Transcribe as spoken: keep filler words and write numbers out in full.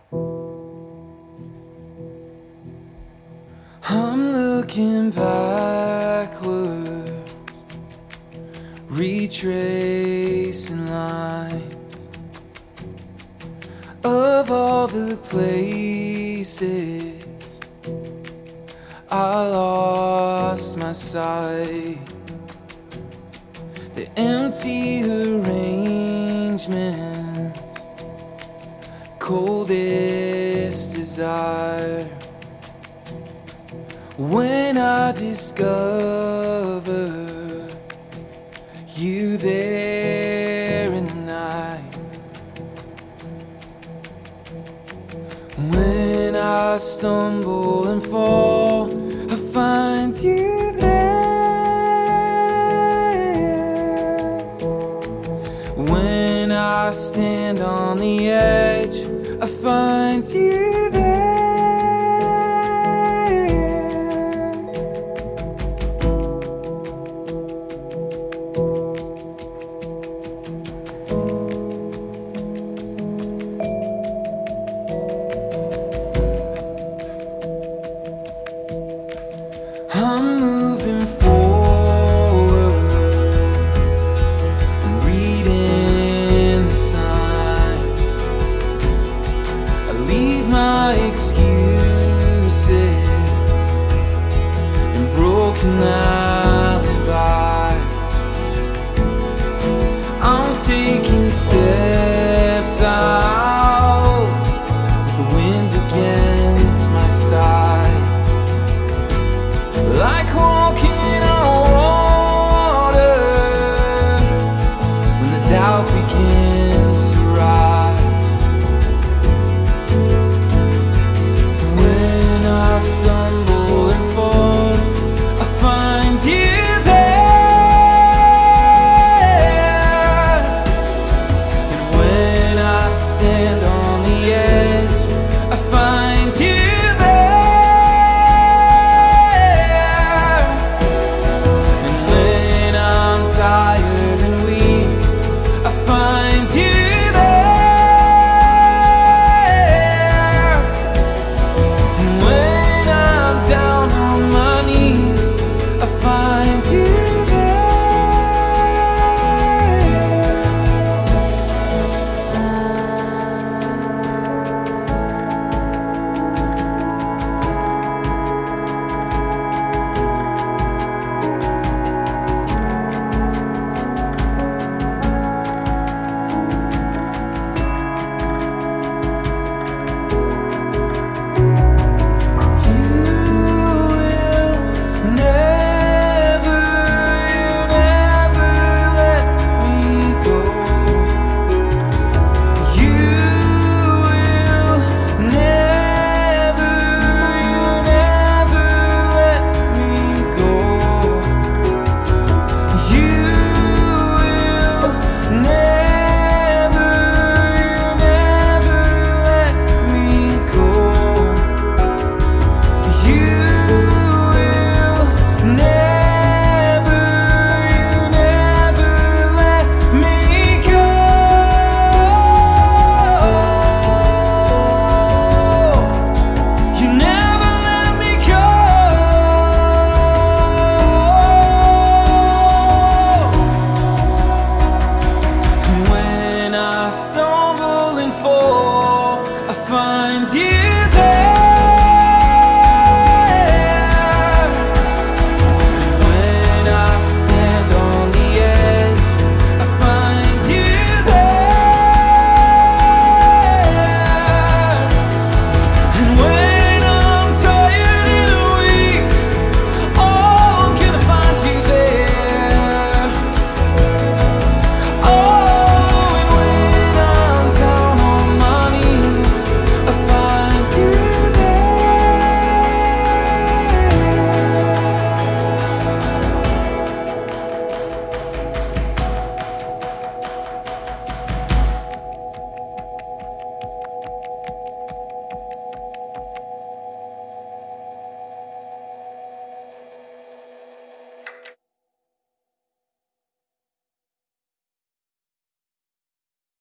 I'm looking backwards, retracing lines of all the places I lost my sight. The empty arrangements, coldest desire. When I discover you there in the night, when I stumble and fall, I find you there. When I stand on the edge, I find you there. I'm moving forward, I'm reading the signs. I leave my excuses and broken alibis. I'm taking steps out with the wind against my side, like walking on water when the doubt begins.